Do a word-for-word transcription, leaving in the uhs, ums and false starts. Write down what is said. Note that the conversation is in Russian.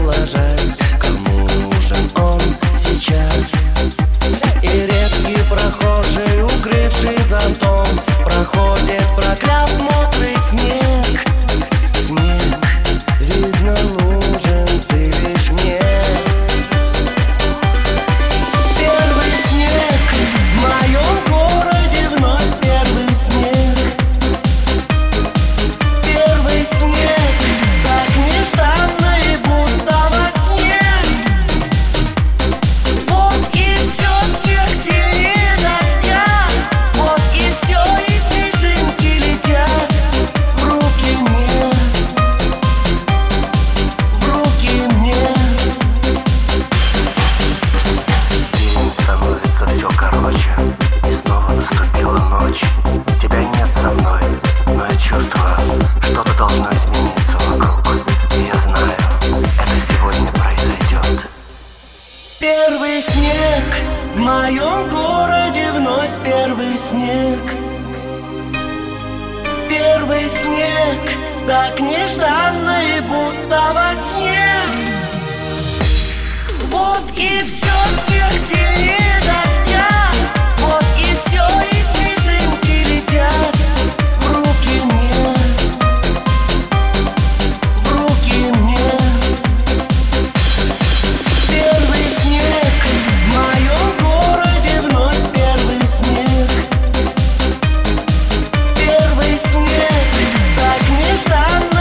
ложась, кому нужен он сейчас. И редкий прохожий, укрывший зонтом, проходит прокляв мокрый снег. Снег, видно, нужен ты лишь мне. Первый снег в моем городе, вновь первый снег. Первый снег, так нежданно и будто во сне. Вот и все сверхсильнее дождя, вот и все, и снежинки летят в руки мне, в руки мне. День становится все короче, и снова наступила ночь. Тебя нет со мной, но я чувствую, что-то должно измениться вокруг. И я знаю, это сегодня произойдет. Первый снег в моем городе, вновь первый снег. Первый снег, так нежданно и будто во сне. Вот и все сверхсильнее дождя, вот и все, и снежинки летят в руки мне, в руки мне. Первый снег в моем городе, вновь первый снег. Первый снег, так нежданно